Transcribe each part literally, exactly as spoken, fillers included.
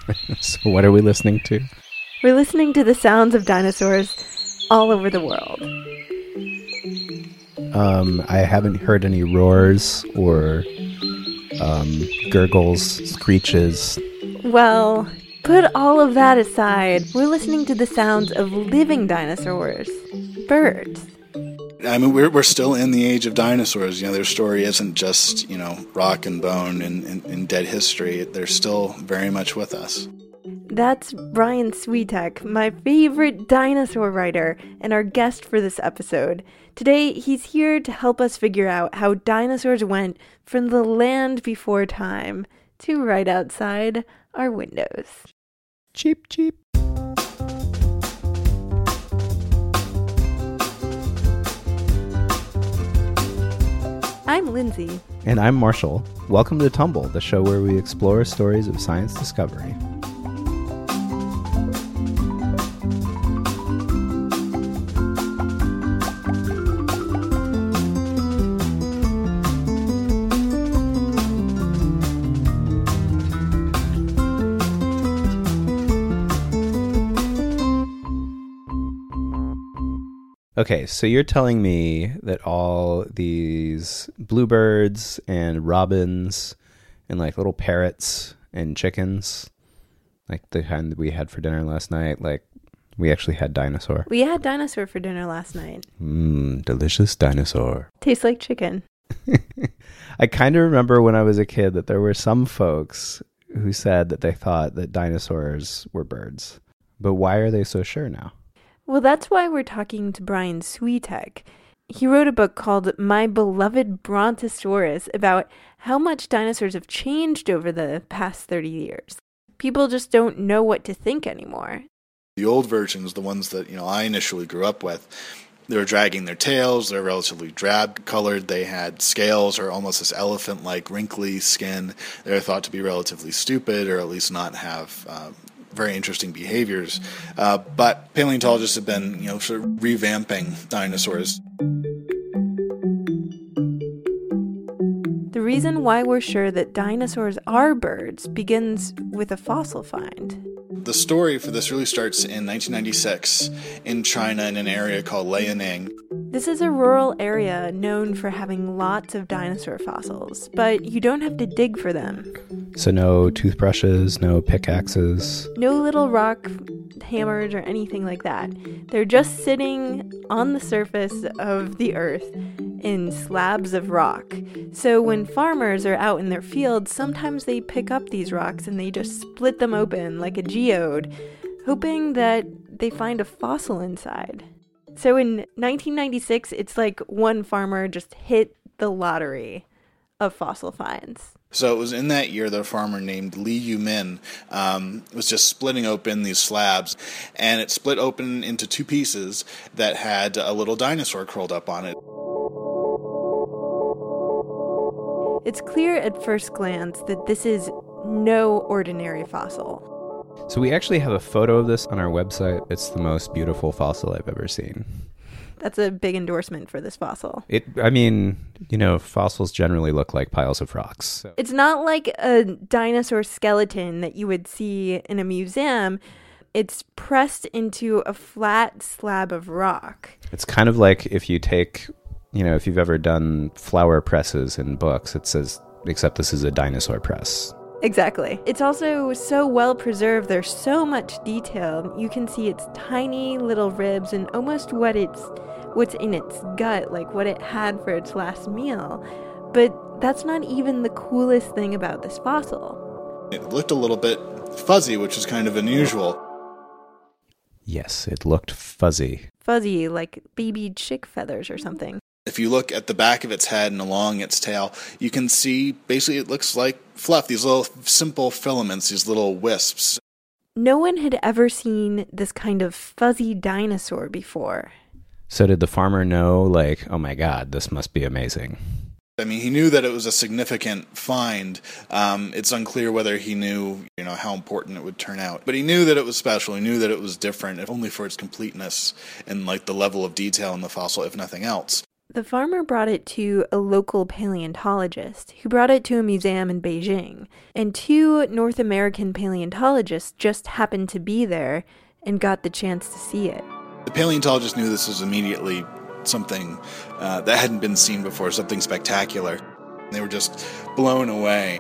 So what are we listening to? We're listening to the sounds of dinosaurs all over the world. Um, I haven't heard any roars or um, gurgles, screeches. Well, put all of that aside. We're listening to the sounds of living dinosaurs, birds. I mean, we're we're still in the age of dinosaurs. You know, their story isn't just, you know, rock and bone and, and, and dead history. They're still very much with us. That's Brian Switek, my favorite dinosaur writer, and our guest for this episode. Today, he's here to help us figure out how dinosaurs went from the land before time to right outside our windows. Cheep, cheep. I'm Lindsay. And I'm Marshall. Welcome to Tumble, the show where we explore stories of science discovery. Okay, so you're telling me that all these bluebirds and robins and like little parrots and chickens, like the kind that we had for dinner last night, like we actually had dinosaur. We had dinosaur for dinner last night. Mmm, delicious dinosaur. Tastes like chicken. I kind of remember when I was a kid that there were some folks who said that they thought that dinosaurs were birds. But why are they so sure now? Well, that's why we're talking to Brian Switek. He wrote a book called My Beloved Brontosaurus about how much dinosaurs have changed over the past thirty years. People just don't know what to think anymore. The old versions, the ones that, you know, I initially grew up with, they were dragging their tails, they're relatively drab colored, they had scales or almost this elephant-like wrinkly skin. They're thought to be relatively stupid or at least not have uh, very interesting behaviors. Uh, but paleontologists have been, you know, sort of revamping dinosaurs. The reason why we're sure that dinosaurs are birds begins with a fossil find. The story for this really starts in nineteen ninety-six in China in an area called Liaoning. This is a rural area known for having lots of dinosaur fossils, but you don't have to dig for them. So no toothbrushes, no pickaxes. No little rock hammers or anything like that. They're just sitting on the surface of the earth in slabs of rock. So when farmers are out in their fields, sometimes they pick up these rocks and they just split them open like a geode, hoping that they find a fossil inside. So in nineteen ninety-six, it's like one farmer just hit the lottery of fossil finds. So it was in that year that a farmer named Li Yumin um, was just splitting open these slabs, and it split open into two pieces that had a little dinosaur curled up on it. It's clear at first glance that this is no ordinary fossil. So we actually have a photo of this on our website. It's the most beautiful fossil I've ever seen. That's a big endorsement for this fossil. It, I mean, you know, fossils generally look like piles of rocks. So. It's not like a dinosaur skeleton that you would see in a museum. It's pressed into a flat slab of rock. It's kind of like if you take, you know, if you've ever done flower presses in books, it says, except this is a dinosaur press. Exactly. It's also so well preserved. There's so much detail. You can see its tiny little ribs and almost what it's what's in its gut, like what it had for its last meal. But that's not even the coolest thing about this fossil. It looked a little bit fuzzy, which is kind of unusual. Yes, it looked fuzzy. Fuzzy, like baby chick feathers or something. If you look at the back of its head and along its tail, you can see basically it looks like fluff, these little simple filaments, these little wisps. No one had ever seen this kind of fuzzy dinosaur before. So did the farmer know, like, oh my God, this must be amazing? I mean, he knew that it was a significant find. Um, it's unclear whether he knew, you know, how important it would turn out. But he knew that it was special. He knew that it was different, if only for its completeness and, like, the level of detail in the fossil, if nothing else. The farmer brought it to a local paleontologist, who brought it to a museum in Beijing, and two North American paleontologists just happened to be there and got the chance to see it. The paleontologist knew this was immediately something uh, that hadn't been seen before, something spectacular. They were just blown away.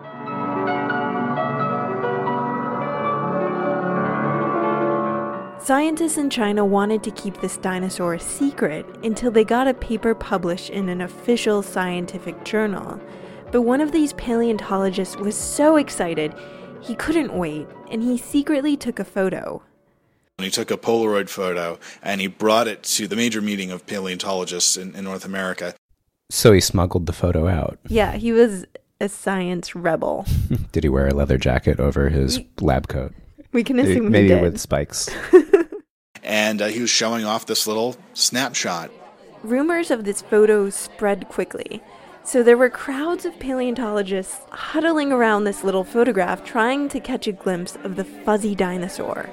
Scientists in China wanted to keep this dinosaur a secret until they got a paper published in an official scientific journal. But one of these paleontologists was so excited, he couldn't wait, and he secretly took a photo. He took a Polaroid photo, and he brought it to the major meeting of paleontologists in, in North America. So he smuggled the photo out. Yeah, he was a science rebel. Did he wear a leather jacket over his lab coat? We can assume Maybe he did. with spikes. And uh, he was showing off this little snapshot. Rumors of this photo spread quickly. So there were crowds of paleontologists huddling around this little photograph trying to catch a glimpse of the fuzzy dinosaur.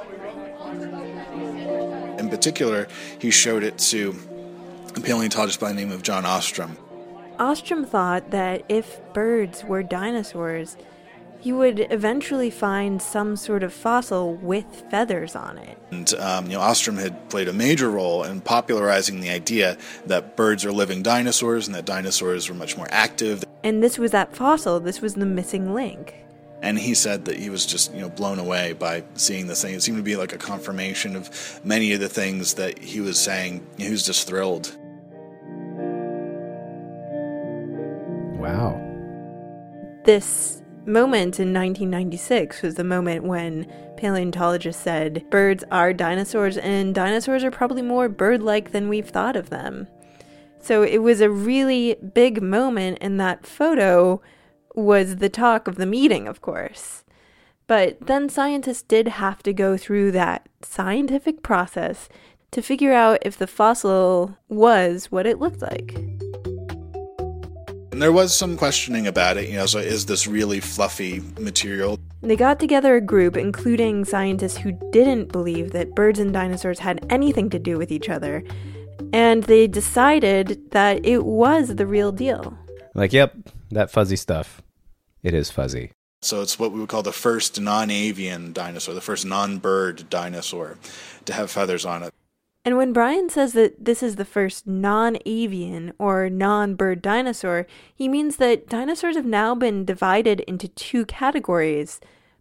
In particular, he showed it to a paleontologist by the name of John Ostrom. Ostrom thought that if birds were dinosaurs, you would eventually find some sort of fossil with feathers on it. And um, you know, Ostrom had played a major role in popularizing the idea that birds are living dinosaurs and that dinosaurs were much more active. And this was that fossil. This was the missing link. And he said that he was just, you know, blown away by seeing this thing. It seemed to be like a confirmation of many of the things that he was saying. He was just thrilled. Wow. This moment in nineteen ninety-six was the moment when paleontologists said birds are dinosaurs, and dinosaurs are probably more bird-like than we've thought of them. So it was a really big moment, and that photo was the talk of the meeting, of course. But then scientists did have to go through that scientific process to figure out if the fossil was what it looked like. And there was some questioning about it, you know, so is this really fluffy material? They got together a group, including scientists who didn't believe that birds and dinosaurs had anything to do with each other, and they decided that it was the real deal. Like, yep, that fuzzy stuff. It is fuzzy. So it's what we would call the first non-avian dinosaur, the first non-bird dinosaur to have feathers on it. And when Brian says that this is the first non-avian or non-bird dinosaur, he means that dinosaurs have now been divided into two categories.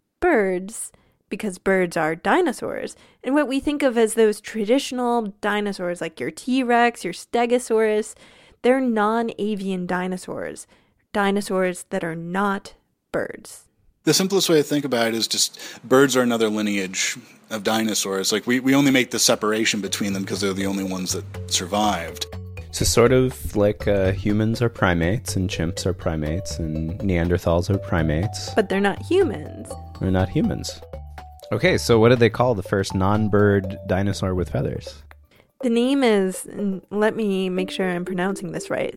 Birds, because birds are dinosaurs, and what we think of as those traditional dinosaurs like your T-Rex, your Stegosaurus, they're non-avian dinosaurs, dinosaurs that are not birds. The simplest way to think about it is just birds are another lineage of dinosaurs. Like we, we only make the separation between them because they're the only ones that survived. So sort of like uh, humans are primates and chimps are primates and Neanderthals are primates. But they're not humans. They're not humans. Okay, so what did they call the first non-bird dinosaur with feathers? The name is, let me make sure I'm pronouncing this right,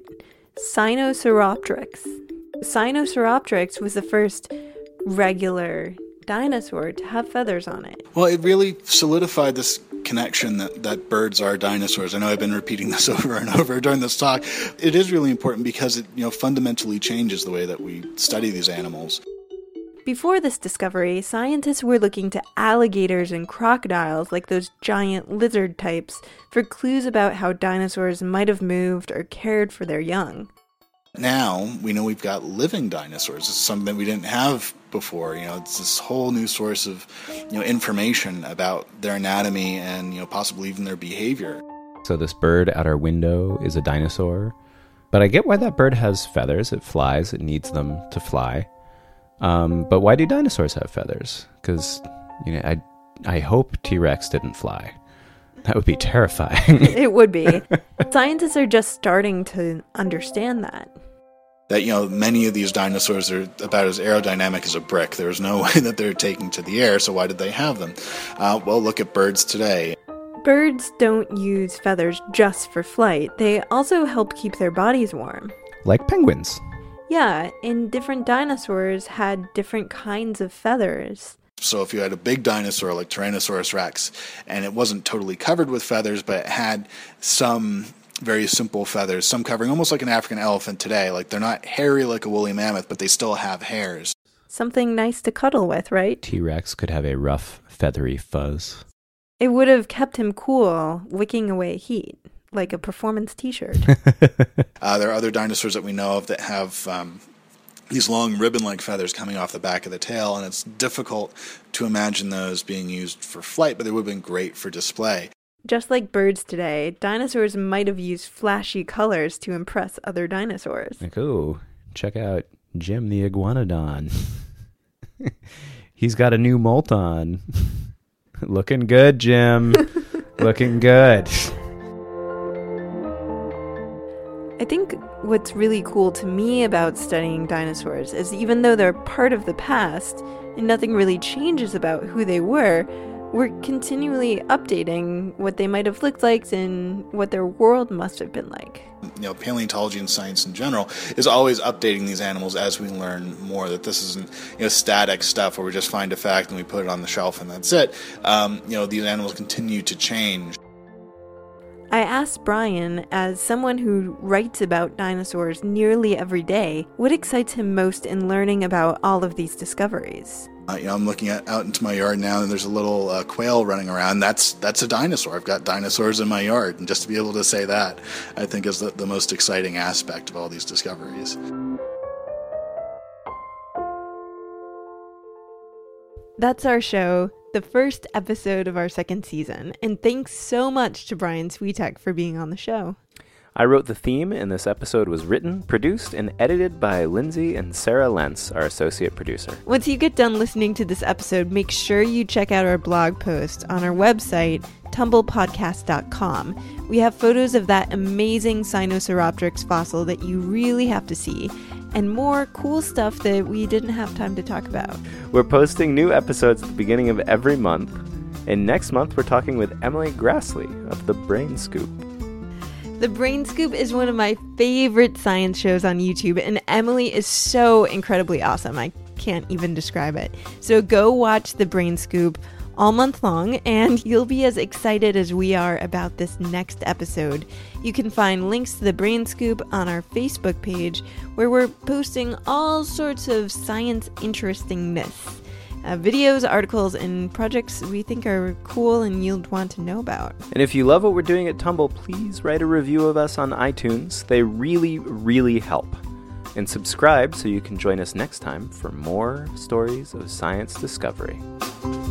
Sinosauropteryx. Sinosauropteryx was the first regular dinosaur to have feathers on it. Well, it really solidified this connection that, that birds are dinosaurs. I know I've been repeating this over and over during this talk. It is really important because it, you know, fundamentally changes the way that we study these animals. Before this discovery, scientists were looking to alligators and crocodiles, like those giant lizard types, for clues about how dinosaurs might have moved or cared for their young. Now, we know we've got living dinosaurs. This is something that we didn't have before. You know, it's this whole new source of, you know, information about their anatomy and, you know, possibly even their behavior. So this bird at our window is a dinosaur. But I get why that bird has feathers. It flies. It needs them to fly. Um, but why do dinosaurs have feathers? Because, you know, I, I hope T-Rex didn't fly. That would be terrifying. It would be. Scientists are just starting to understand that. That, you know, many of these dinosaurs are about as aerodynamic as a brick. There's no way that they're taking to the air, so why did they have them? Uh, well, look at birds today. Birds don't use feathers just for flight. They also help keep their bodies warm. Like penguins. Yeah, and different dinosaurs had different kinds of feathers. So if you had a big dinosaur like Tyrannosaurus rex, and it wasn't totally covered with feathers, but it had some very simple feathers, some covering almost like an African elephant today. Like they're not hairy like a woolly mammoth, but they still have hairs. Something nice to cuddle with, right? T-Rex could have a rough, feathery fuzz. It would have kept him cool, wicking away heat, like a performance t-shirt. uh, there are other dinosaurs that we know of that have um, these long ribbon-like feathers coming off the back of the tail, and it's difficult to imagine those being used for flight, but they would have been great for display. Just like birds today, dinosaurs might have used flashy colors to impress other dinosaurs. Like, ooh, check out Jim the Iguanodon. He's got a new molt on. Looking good, Jim. Looking good. I think what's really cool to me about studying dinosaurs is even though they're part of the past and nothing really changes about who they were, we're continually updating what they might have looked like and what their world must have been like. You know, paleontology and science in general is always updating these animals as we learn more, that this isn't, you know, static stuff where we just find a fact and we put it on the shelf and that's it. Um, you know, these animals continue to change. I asked Brian, as someone who writes about dinosaurs nearly every day, what excites him most in learning about all of these discoveries. Uh, you know, I'm looking at, out into my yard now, and there's a little uh, quail running around. That's that's a dinosaur. I've got dinosaurs in my yard, and just to be able to say that, I think is the, the most exciting aspect of all these discoveries. That's our show, the first episode of our second season, and thanks so much to Brian Switek for being on the show. I wrote the theme, and this episode was written, produced, and edited by Lindsay and Sarah Lentz, our associate producer. Once you get done listening to this episode, make sure you check out our blog post on our website, tumble podcast dot com. We have photos of that amazing Sinosauropteryx fossil that you really have to see, and more cool stuff that we didn't have time to talk about. We're posting new episodes at the beginning of every month, and next month we're talking with Emily Grassley of The Brain Scoop. The Brain Scoop is one of my favorite science shows on YouTube, and Emily is so incredibly awesome. I can't even describe it. So go watch The Brain Scoop all month long, and you'll be as excited as we are about this next episode. You can find links to The Brain Scoop on our Facebook page, where we're posting all sorts of science interestingness. Uh, videos, articles, and projects we think are cool and you'll want to know about. And if you love what we're doing at Tumble, please write a review of us on iTunes. They really, really help. And subscribe so you can join us next time for more stories of science discovery.